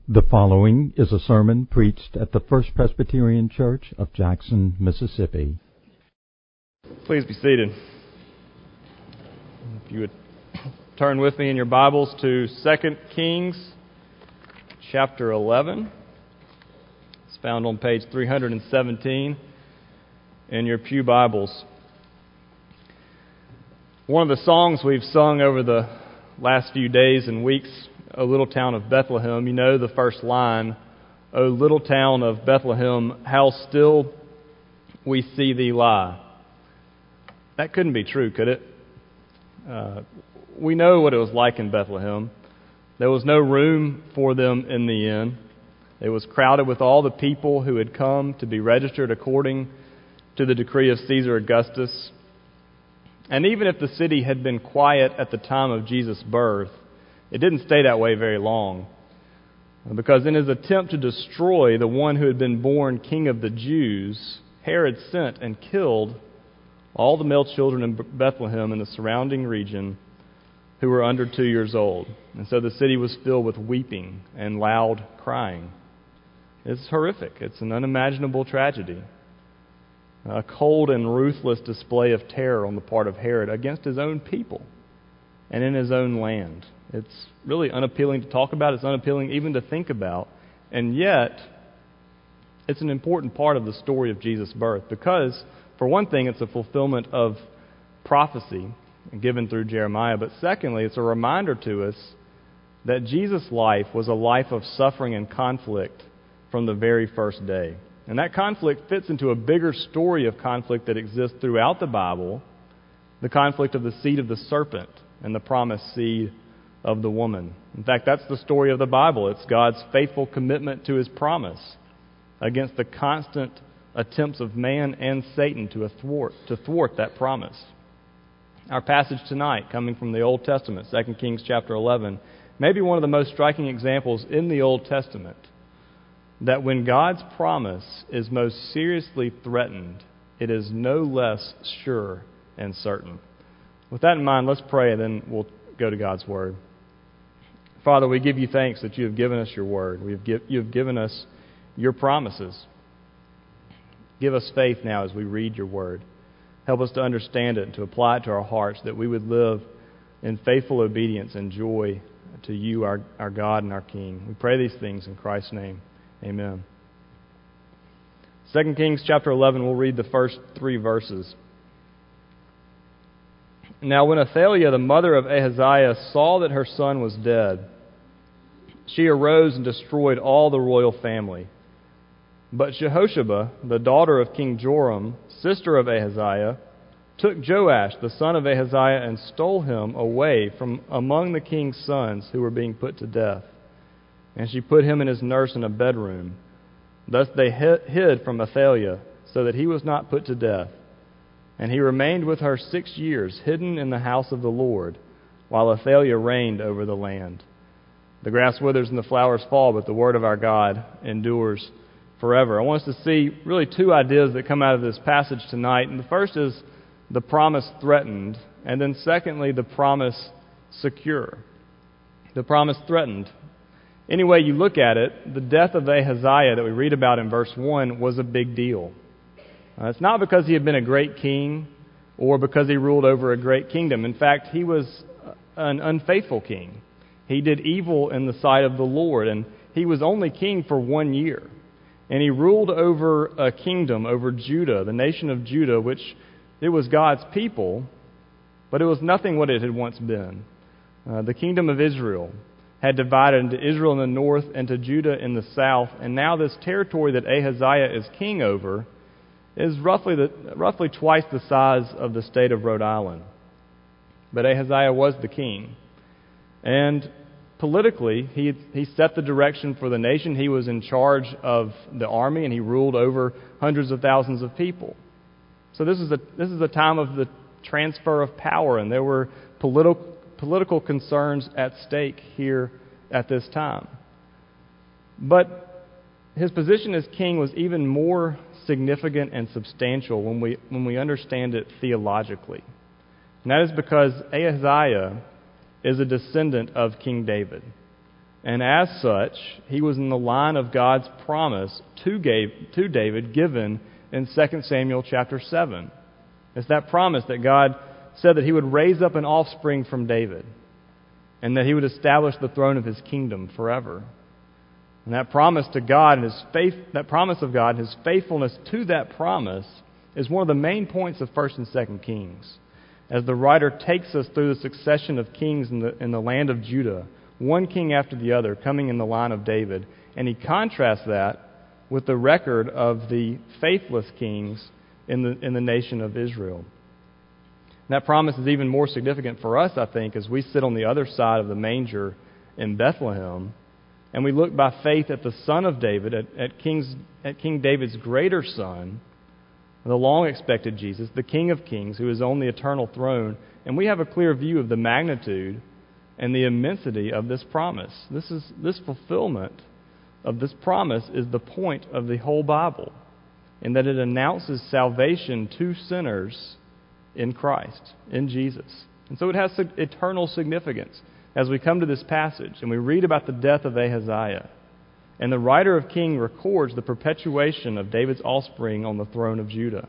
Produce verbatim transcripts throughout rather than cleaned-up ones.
The following is a sermon preached at the First Presbyterian Church of Jackson, Mississippi. Please be seated. If you would turn with me in your Bibles to Second Kings chapter eleven. It's found on page three hundred seventeen in your pew Bibles. One of the songs we've sung over the last few days and weeks, O Little Town of Bethlehem, you know the first line, O little town of Bethlehem, how still we see thee lie. That couldn't be true, could it? Uh, we know what it was like in Bethlehem. There was no room for them in the inn. It was crowded with all the people who had come to be registered according to the decree of Caesar Augustus. And even if the city had been quiet at the time of Jesus' birth, it didn't stay that way very long, because in his attempt to destroy the one who had been born King of the Jews, Herod sent and killed all the male children in Bethlehem and the surrounding region who were under two years old. And so the city was filled with weeping and loud crying. It's horrific. It's an unimaginable tragedy. A cold and ruthless display of terror on the part of Herod against his own people and in his own land. It's really unappealing to talk about. It's unappealing even to think about. And yet, it's an important part of the story of Jesus' birth because, for one thing, it's a fulfillment of prophecy given through Jeremiah. But secondly, it's a reminder to us that Jesus' life was a life of suffering and conflict from the very first day. And that conflict fits into a bigger story of conflict that exists throughout the Bible, the conflict of the seed of the serpent and the promised seed of the woman. In fact, that's the story of the Bible. It's God's faithful commitment to His promise against the constant attempts of man and Satan to thwart, to thwart that promise. Our passage tonight, coming from the Old Testament, Second Kings chapter eleven, may be one of the most striking examples in the Old Testament that when God's promise is most seriously threatened, it is no less sure and certain. With that in mind, let's pray and then we'll go to God's Word. Father, we give you thanks that you have given us your Word. We have give, you have given us your promises. Give us faith now as we read your Word. Help us to understand it and to apply it to our hearts, that we would live in faithful obedience and joy to you, our, our God and our King. We pray these things in Christ's name. Amen. Second Kings chapter eleven, we'll read the first three verses. Now when Athaliah, the mother of Ahaziah, saw that her son was dead, she arose and destroyed all the royal family. But Jehosheba, the daughter of King Joram, sister of Ahaziah, took Joash, the son of Ahaziah, and stole him away from among the king's sons who were being put to death. And she put him and his nurse in a bedroom. Thus they hid from Athaliah, so that he was not put to death. And he remained with her six years, hidden in the house of the Lord, while Athaliah reigned over the land. The grass withers and the flowers fall, but the word of our God endures forever. I want us to see really two ideas that come out of this passage tonight. And the first is the promise threatened, and then secondly, the promise secure. The promise threatened. Any way you look at it, the death of Ahaziah that we read about in verse one was a big deal. Uh, it's not because he had been a great king or because he ruled over a great kingdom. In fact, he was an unfaithful king. He did evil in the sight of the Lord, and he was only king for one year. And he ruled over a kingdom, over Judah, the nation of Judah, which it was God's people, but it was nothing what it had once been. Uh, the kingdom of Israel had divided into Israel in the north and to Judah in the south, and now this territory that Ahaziah is king over is roughly the, roughly twice the size of the state of Rhode Island. But Ahaziah was the king. And politically, he he set the direction for the nation. He was in charge of the army, and he ruled over hundreds of thousands of people. So this is a this is a time of the transfer of power, and there were political political concerns at stake here at this time. But his position as king was even more significant and substantial when we when we understand it theologically. And that is because Ahaziah is a descendant of King David. And as such, he was in the line of God's promise to David given in Second Samuel chapter seven. It's that promise that God said that he would raise up an offspring from David and that he would establish the throne of his kingdom forever. And that promise to God and his faith, that promise of God, his faithfulness to that promise is one of the main points of First and Second Kings. As the writer takes us through the succession of kings in the, in the land of Judah, one king after the other coming in the line of David, and he contrasts that with the record of the faithless kings in the in the nation of Israel. And that promise is even more significant for us, I think, as we sit on the other side of the manger in Bethlehem, and we look by faith at the Son of David, at, at, King's, at King David's greater son, the long-expected Jesus, the King of Kings, who is on the eternal throne, and we have a clear view of the magnitude and the immensity of this promise. This is this fulfillment of this promise is the point of the whole Bible, in that it announces salvation to sinners in Christ, in Jesus. And so it has eternal significance as we come to this passage and we read about the death of Ahaziah. And the writer of Kings records the perpetuation of David's offspring on the throne of Judah.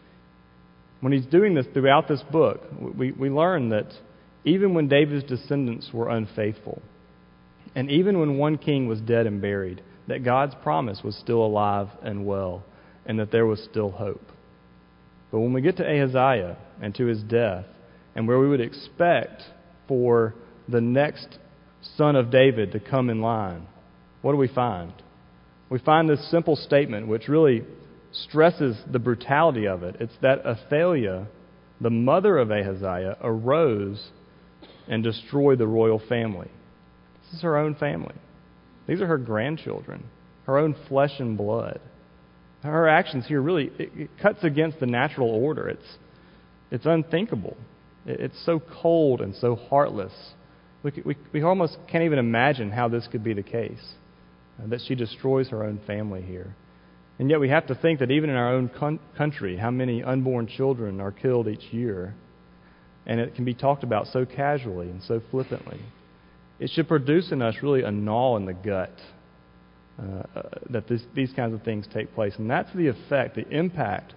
When he's doing this throughout this book, we, we learn that even when David's descendants were unfaithful, and even when one king was dead and buried, that God's promise was still alive and well, and that there was still hope. But when we get to Ahaziah and to his death, and where we would expect for the next son of David to come in line, what do we find? We find this simple statement which really stresses the brutality of it. It's that Athaliah, the mother of Ahaziah, arose and destroyed the royal family. This is her own family. These are her grandchildren, her own flesh and blood. Her actions here really, it, it cuts against the natural order. It's, it's unthinkable. It, it's so cold and so heartless. We, we, we almost can't even imagine how this could be the case, uh, that she destroys her own family here. And yet we have to think that even in our own con- country, how many unborn children are killed each year. And it can be talked about so casually and so flippantly. It should produce in us really a gnaw in the gut uh, uh, that this, these kinds of things take place. And that's the effect, the impact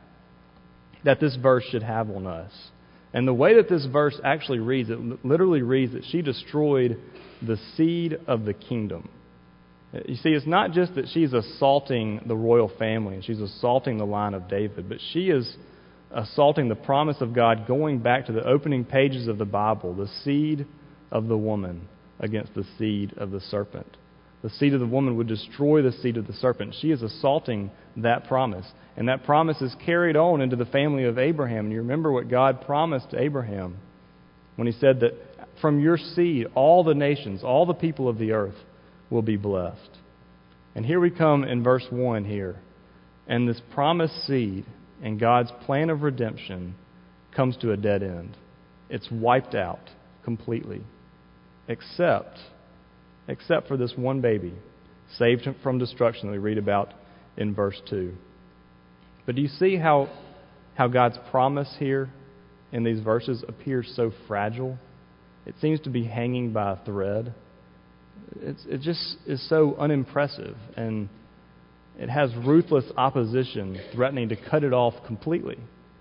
that this verse should have on us. And the way that this verse actually reads, it literally reads that she destroyed the seed of the kingdom. You see, it's not just that she's assaulting the royal family and she's assaulting the line of David, but she is assaulting the promise of God going back to the opening pages of the Bible, the seed of the woman against the seed of the serpent. The seed of the woman would destroy the seed of the serpent. She is assaulting that promise. And that promise is carried on into the family of Abraham. And you remember what God promised to Abraham when he said that from your seed, all the nations, all the people of the earth will be blessed. And here we come in verse one here. And this promised seed and God's plan of redemption comes to a dead end. It's wiped out completely. Except, except for this one baby, saved from destruction that we read about in verse two. But do you see how, how God's promise here in these verses appears so fragile? It seems to be hanging by a thread. It's, it just is so unimpressive, and it has ruthless opposition threatening to cut it off completely.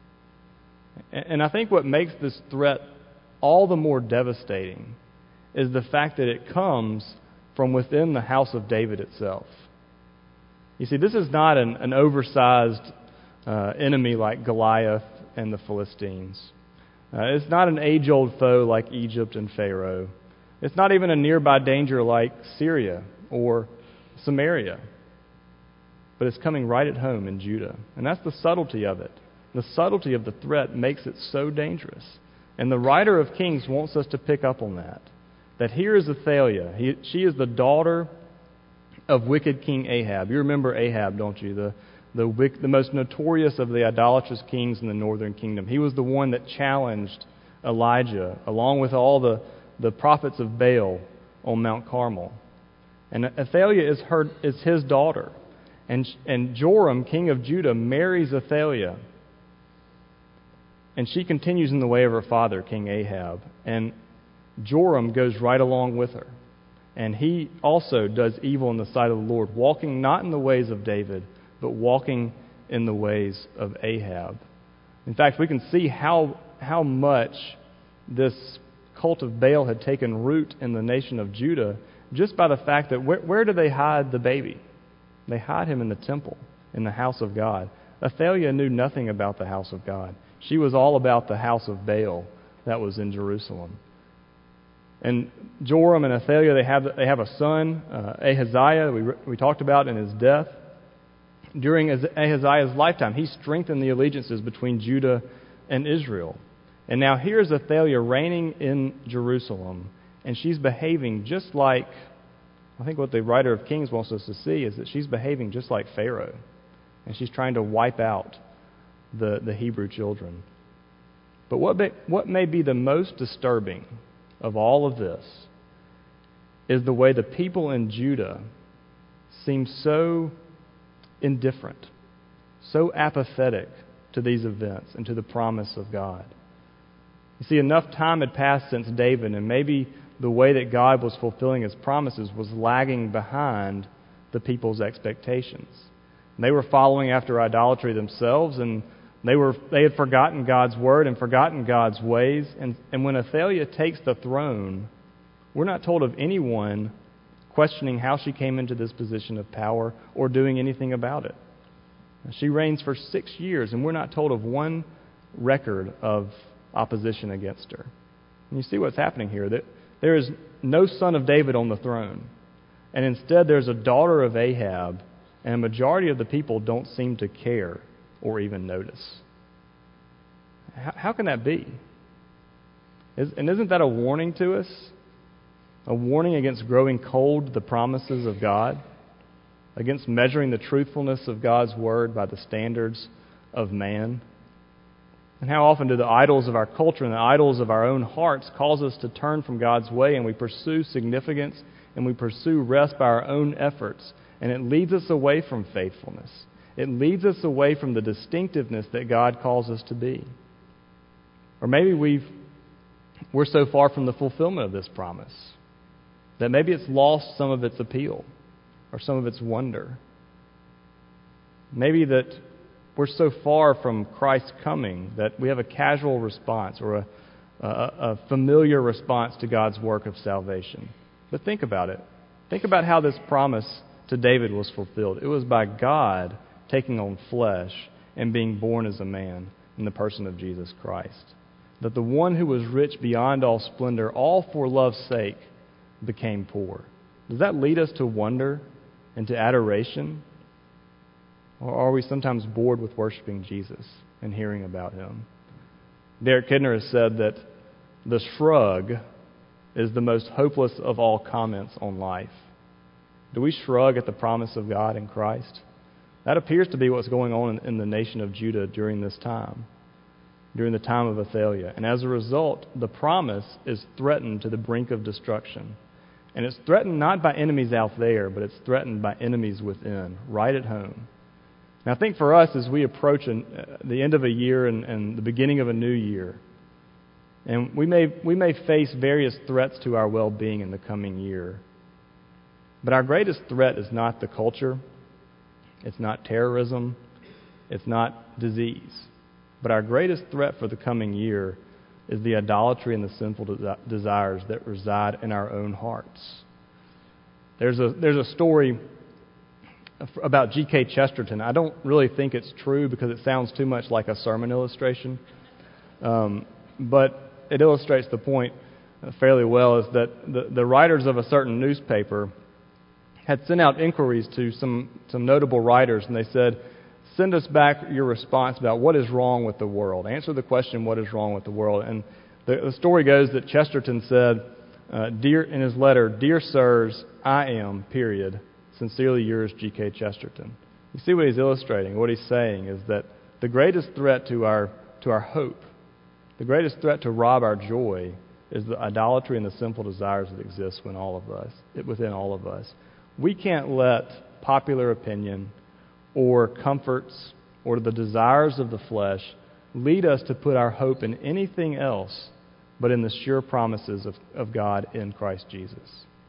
And I think what makes this threat all the more devastating is the fact that it comes from within the house of David itself. You see, this is not an, an oversized uh, enemy like Goliath and the Philistines. Uh, it's not an age-old foe like Egypt and Pharaoh. It's not even a nearby danger like Syria or Samaria. But it's coming right at home in Judah. And that's the subtlety of it. The subtlety of the threat makes it so dangerous. And the writer of Kings wants us to pick up on that. That here is Athaliah. He, she is the daughter of wicked King Ahab. You remember Ahab, don't you? The, the, the most notorious of the idolatrous kings in the northern kingdom. He was the one that challenged Elijah, along with all the, the prophets of Baal on Mount Carmel. And Athaliah is, her, is his daughter. And, and Joram, king of Judah, marries Athaliah. And she continues in the way of her father, King Ahab. And Joram goes right along with her. And he also does evil in the sight of the Lord, walking not in the ways of David, but walking in the ways of Ahab. In fact, we can see how how much this cult of Baal had taken root in the nation of Judah just by the fact that where, where do they hide the baby? They hide him in the temple, in the house of God. Athaliah knew nothing about the house of God. She was all about the house of Baal that was in Jerusalem. And Joram and Athaliah, they have they have a son, uh, Ahaziah, we we talked about in his death. During Ahaziah's lifetime, he strengthened the allegiances between Judah and Israel. And now here's Athaliah reigning in Jerusalem, and she's behaving just like, I think what the writer of Kings wants us to see is that she's behaving just like Pharaoh, and she's trying to wipe out the, the Hebrew children. But what may, what may be the most disturbing of all of this is the way the people in Judah seem so indifferent, so apathetic to these events and to the promise of God. You see, enough time had passed since David, and maybe the way that God was fulfilling His promises was lagging behind the people's expectations. And they were following after idolatry themselves, and they were they had forgotten God's word and forgotten God's ways. And, and when Athaliah takes the throne, we're not told of anyone questioning how she came into this position of power or doing anything about it. She reigns for six years, and we're not told of one record of opposition against her. And you see what's happening here, that there is no son of David on the throne, and instead there's a daughter of Ahab, and a majority of the people don't seem to care or even notice. How, how can that be? Is, and isn't that a warning to us? A warning against growing cold to the promises of God, against measuring the truthfulness of God's word by the standards of man. And how often do the idols of our culture and the idols of our own hearts cause us to turn from God's way, and we pursue significance and we pursue rest by our own efforts, and it leads us away from faithfulness. It leads us away from the distinctiveness that God calls us to be. Or maybe we've, we're so far from the fulfillment of this promise that maybe it's lost some of its appeal or some of its wonder. Maybe that we're so far from Christ's coming that we have a casual response or a, a, a familiar response to God's work of salvation. But think about it. Think about how this promise to David was fulfilled. It was by God taking on flesh and being born as a man in the person of Jesus Christ. That the one who was rich beyond all splendor, all for love's sake, became poor. Does that lead us to wonder and to adoration? Or are we sometimes bored with worshiping Jesus and hearing about Him? Derek Kidner has said that the shrug is the most hopeless of all comments on life. Do we shrug at the promise of God in Christ? That appears to be what's going on in the nation of Judah during this time, during the time of Athaliah. And as a result, the promise is threatened to the brink of destruction. And it's threatened not by enemies out there, but it's threatened by enemies within, right at home. Now, I think for us, as we approach an, uh, the end of a year and, and the beginning of a new year, and we may we may face various threats to our well-being in the coming year. But our greatest threat is not the culture, it's not terrorism, it's not disease. But our greatest threat for the coming year is the idolatry and the sinful desi- desires that reside in our own hearts. There's a there's a story about G K Chesterton. I don't really think it's true because it sounds too much like a sermon illustration. Um, but it illustrates the point fairly well, is that the, the writers of a certain newspaper had sent out inquiries to some, some notable writers, and they said, send us back your response about what is wrong with the world. Answer the question, what is wrong with the world? And the, the story goes that Chesterton said, uh, dear in his letter, Dear Sirs, I am, period, sincerely yours, G K Chesterton. You see what he's illustrating? What he's saying is that the greatest threat to our to our hope, the greatest threat to rob our joy, is the idolatry and the sinful desires that exist within all of us. Within all of us, we can't let popular opinion or comforts or the desires of the flesh lead us to put our hope in anything else but in the sure promises of, of God in Christ Jesus.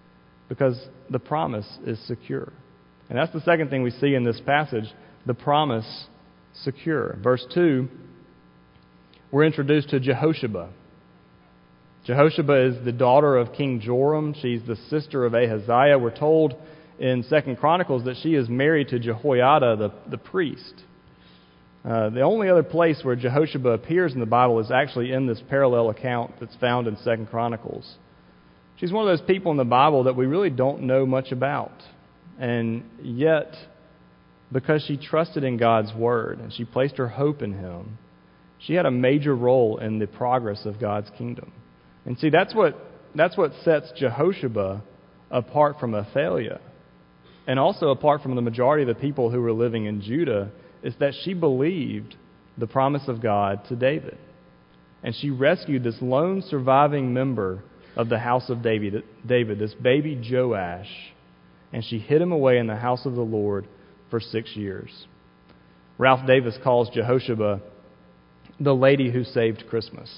because the promise is secure. And that's the second thing we see in this passage, the promise secure. Verse two, we're introduced to Jehosheba. Jehosheba is the daughter of King Joram. She's the sister of Ahaziah. We're told in Second Chronicles that she is married to Jehoiada, the, the priest. Uh, the only other place where Jehosheba appears in the Bible is actually in this parallel account that's found in Second Chronicles. She's one of those people in the Bible that we really don't know much about. And yet, because she trusted in God's Word and she placed her hope in Him, she had a major role in the progress of God's kingdom. And see, that's what that's what sets Jehosheba apart from Athaliah, and also apart from the majority of the people who were living in Judah, is that she believed the promise of God to David. And she rescued this lone surviving member of the house of David, David, this baby Joash, and she hid him away in the house of the Lord for six years. Ralph Davis calls Jehosheba the lady who saved Christmas.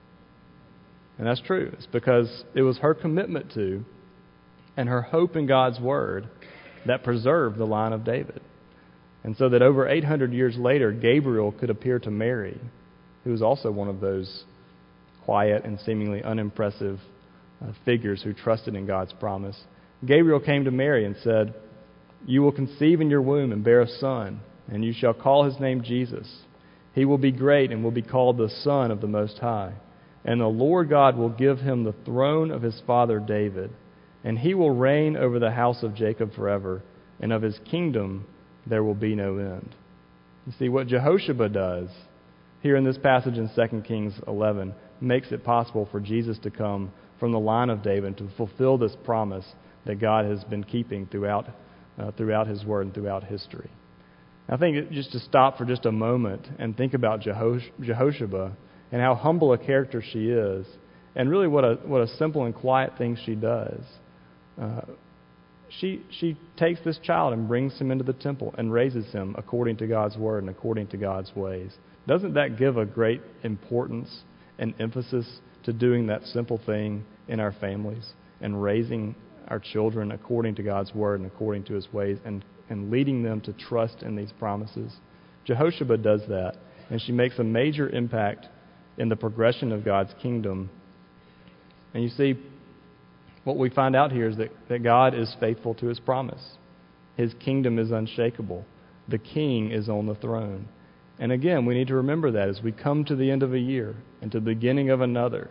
And that's true. It's because it was her commitment to and her hope in God's Word that preserved the line of David. And so that over eight hundred years later, Gabriel could appear to Mary, who was also one of those quiet and seemingly unimpressive uh, figures who trusted in God's promise. Gabriel came to Mary and said, "You will conceive in your womb and bear a son, and you shall call his name Jesus. He will be great and will be called the Son of the Most High. And the Lord God will give him the throne of his father David, and he will reign over the house of Jacob forever, and of his kingdom there will be no end." You see, what Jehosheba does here in this passage in Second Kings eleven makes it possible for Jesus to come from the line of David to fulfill this promise that God has been keeping throughout uh, throughout His Word and throughout history. I think just to stop for just a moment and think about Jehosh- Jehosheba and how humble a character she is, and really what a what a simple and quiet thing she does. Uh, she she takes this child and brings him into the temple and raises him according to God's Word and according to God's ways. Doesn't that give a great importance and emphasis to doing that simple thing in our families and raising our children according to God's Word and according to His ways, and, and leading them to trust in these promises? Jehosheba does that, and she makes a major impact in the progression of God's kingdom. And you see, what we find out here is that, that God is faithful to His promise. His kingdom is unshakable. The King is on the throne. And again, we need to remember that as we come to the end of a year and to the beginning of another.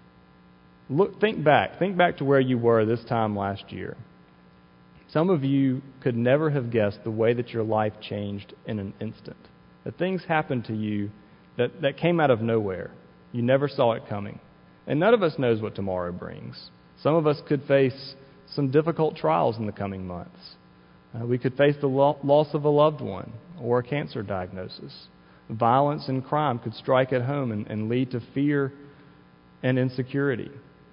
Look, think back. Think back to where you were this time last year. Some of you could never have guessed the way that your life changed in an instant. That things happened to you that, that came out of nowhere. You never saw it coming. And none of us knows what tomorrow brings. Some of us could face some difficult trials in the coming months. Uh, we could face the lo- loss of a loved one or a cancer diagnosis. Violence and crime could strike at home and, and lead to fear and insecurity.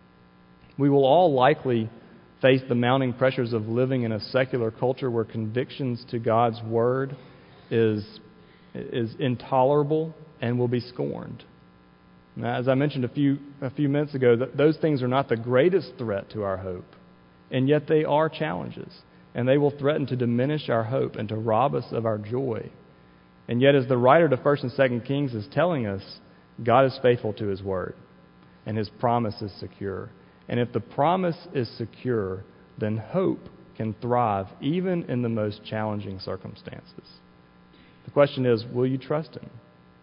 We will all likely face the mounting pressures of living in a secular culture where convictions to God's Word is, is intolerable and will be scorned. Now, as I mentioned a few a few minutes ago, th- those things are not the greatest threat to our hope, and yet they are challenges, and they will threaten to diminish our hope and to rob us of our joy. And yet, as the writer to First and Second Kings is telling us, God is faithful to His Word, and His promise is secure. And if the promise is secure, then hope can thrive even in the most challenging circumstances. The question is, will you trust Him?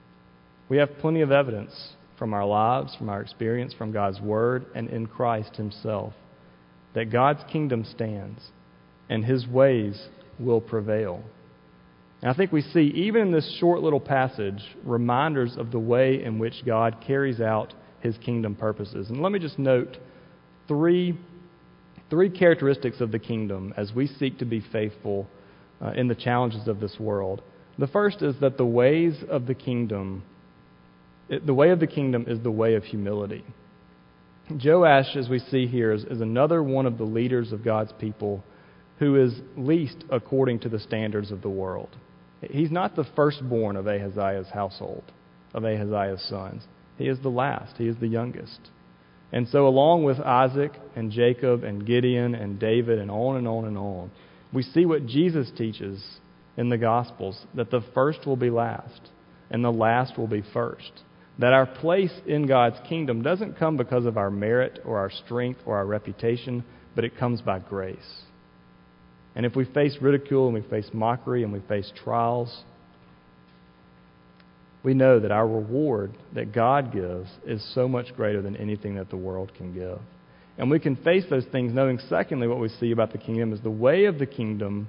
We have plenty of evidence from our lives, from our experience, from God's Word, and in Christ Himself, that God's kingdom stands and His ways will prevail. And I think we see, even in this short little passage, reminders of the way in which God carries out His kingdom purposes. And let me just note three, three characteristics of the kingdom as we seek to be faithful uh, in the challenges of this world. The first is that the ways of the kingdom The way of the kingdom is the way of humility. Joash, as we see here, is, is another one of the leaders of God's people who is least according to the standards of the world. He's not the firstborn of Ahaziah's household, of Ahaziah's sons. He is the last. He is the youngest. And so along with Isaac and Jacob and Gideon and David and on and on and on, we see what Jesus teaches in the Gospels, that the first will be last and the last will be first. That our place in God's kingdom doesn't come because of our merit or our strength or our reputation, but it comes by grace. And if we face ridicule and we face mockery and we face trials, we know that our reward that God gives is so much greater than anything that the world can give. And we can face those things knowing, secondly, what we see about the kingdom is the way of the kingdom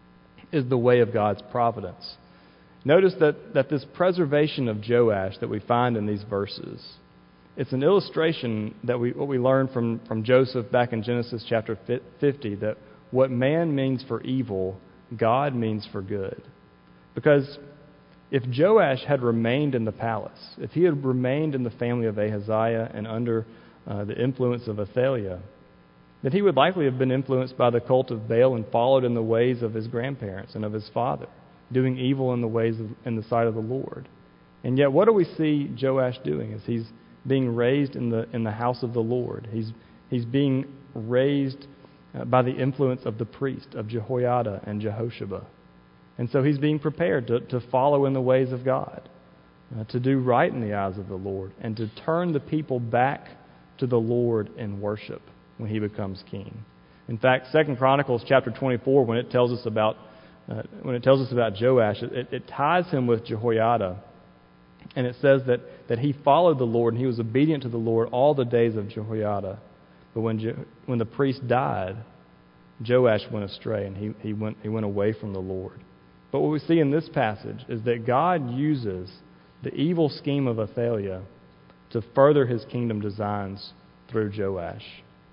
is the way of God's providence. Notice that, that this preservation of Joash that we find in these verses, it's an illustration that we what we learn from, from Joseph back in Genesis chapter fifty, that what man means for evil, God means for good. Because if Joash had remained in the palace, if he had remained in the family of Ahaziah and under uh, the influence of Athaliah, then he would likely have been influenced by the cult of Baal and followed in the ways of his grandparents and of his father, doing evil in the ways of, in the sight of the Lord. And yet, what do we see Joash doing? Is he's being raised in the in the house of the Lord. He's he's being raised uh, by the influence of the priest of Jehoiada and Jehoshaphat. And so he's being prepared to, to follow in the ways of God, uh, to do right in the eyes of the Lord, and to turn the people back to the Lord in worship when he becomes king. In fact, Second Chronicles chapter twenty-four, when it tells us about uh, when it tells us about Joash, it, it ties him with Jehoiada, and it says that, that he followed the Lord and he was obedient to the Lord all the days of Jehoiada. But when Je, when the priest died, Joash went astray and he, he went he went away from the Lord. But what we see in this passage is that God uses the evil scheme of Athaliah to further his kingdom designs through Joash.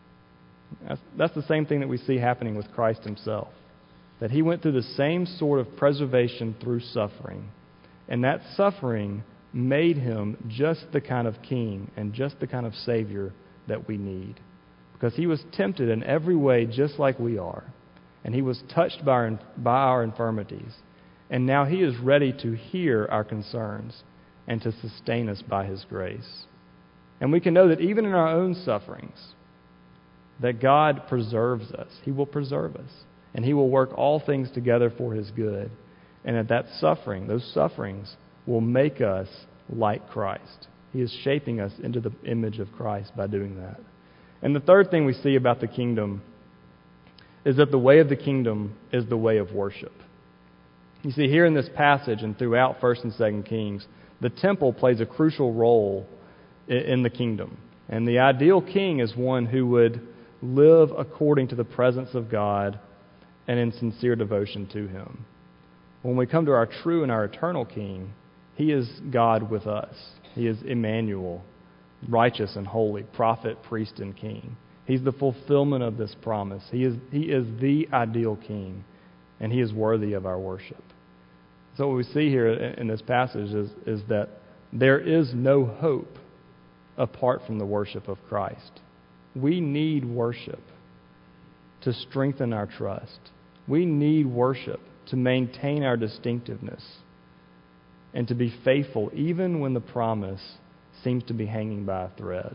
That's, that's the same thing that we see happening with Christ himself. That he went through the same sort of preservation through suffering. And that suffering made him just the kind of king and just the kind of Savior that we need. Because he was tempted in every way just like we are. And he was touched by our, by our infirmities. And now he is ready to hear our concerns and to sustain us by his grace. And we can know that even in our own sufferings, that God preserves us. He will preserve us. And he will work all things together for his good. And that that suffering, those sufferings, will make us like Christ. He is shaping us into the image of Christ by doing that. And the third thing we see about the kingdom is that the way of the kingdom is the way of worship. You see, here in this passage and throughout First and Second Kings, the temple plays a crucial role in the kingdom. And the ideal king is one who would live according to the presence of God and in sincere devotion to him. When we come to our true and our eternal king, he is God with us. He is Emmanuel, righteous and holy, prophet, priest, and king. He's the fulfillment of this promise. He is, he is the ideal king, and he is worthy of our worship. So what we see here in this passage is, is that there is no hope apart from the worship of Christ. We need worship to strengthen our trust. We need worship to maintain our distinctiveness and to be faithful even when the promise seems to be hanging by a thread.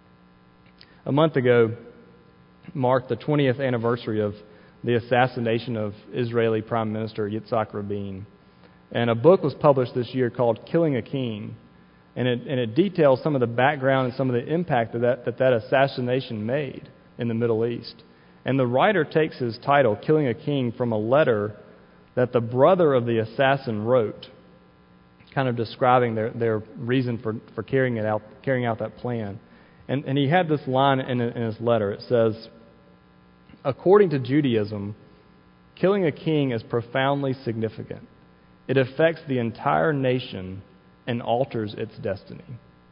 A month ago marked the twentieth anniversary of the assassination of Israeli Prime Minister Yitzhak Rabin. And a book was published this year called Killing a King. And it, and it details some of the background and some of the impact that that, that that assassination made in the Middle East. And the writer takes his title, Killing a King, from a letter that the brother of the assassin wrote, kind of describing their, their reason for, for carrying it out, carrying out that plan. And, and he had this line in, in his letter. It says, according to Judaism, killing a king is profoundly significant. It affects the entire nation and alters its destiny.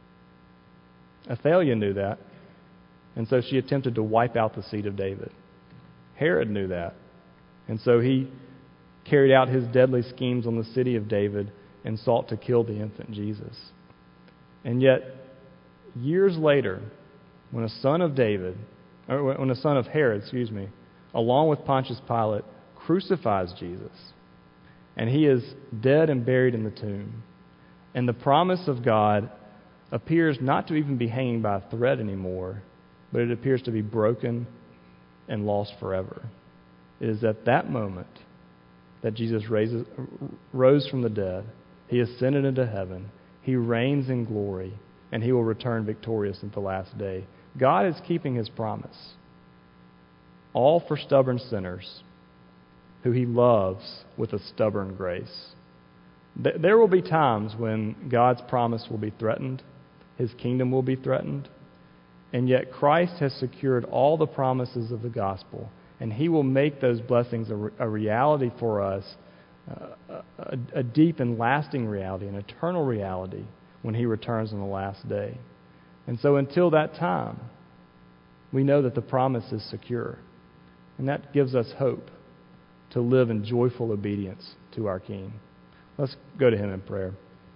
Athaliah knew that, and so she attempted to wipe out the seed of David. Herod knew that, and so he carried out his deadly schemes on the city of David and sought to kill the infant Jesus. And yet, years later, when a son of David, or when a son of Herod, excuse me, along with Pontius Pilate, crucifies Jesus, and he is dead and buried in the tomb, and the promise of God appears not to even be hanging by a thread anymore, but it appears to be broken and lost forever. It is at that moment that Jesus raises, rose from the dead. He ascended into heaven. He reigns in glory, and he will return victorious at the last day. God is keeping his promise, all for stubborn sinners who he loves with a stubborn grace. There will be times when God's promise will be threatened, his kingdom will be threatened, and yet Christ has secured all the promises of the gospel, and he will make those blessings a, re- a reality for us, uh, a, a deep and lasting reality, an eternal reality when he returns on the last day. And so until that time, we know that the promise is secure, and that gives us hope to live in joyful obedience to our King. Let's go to him in prayer.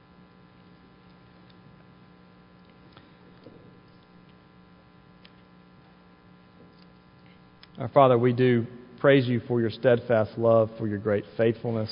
Our Father, we do praise you for your steadfast love, for your great faithfulness.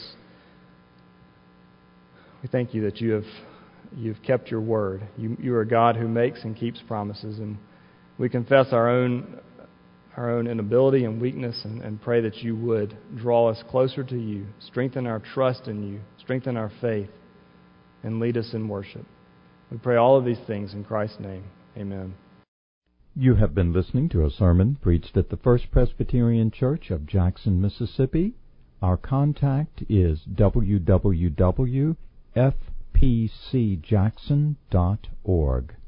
We thank you that you have you've kept your word. You, you are a God who makes and keeps promises, and we confess our own our own inability and weakness, and, and pray that you would draw us closer to you, strengthen our trust in you, strengthen our faith, and lead us in worship. We pray all of these things in Christ's name. Amen. You have been listening to a sermon preached at the First Presbyterian Church of Jackson, Mississippi. Our contact is w w w dot f p c jackson dot org.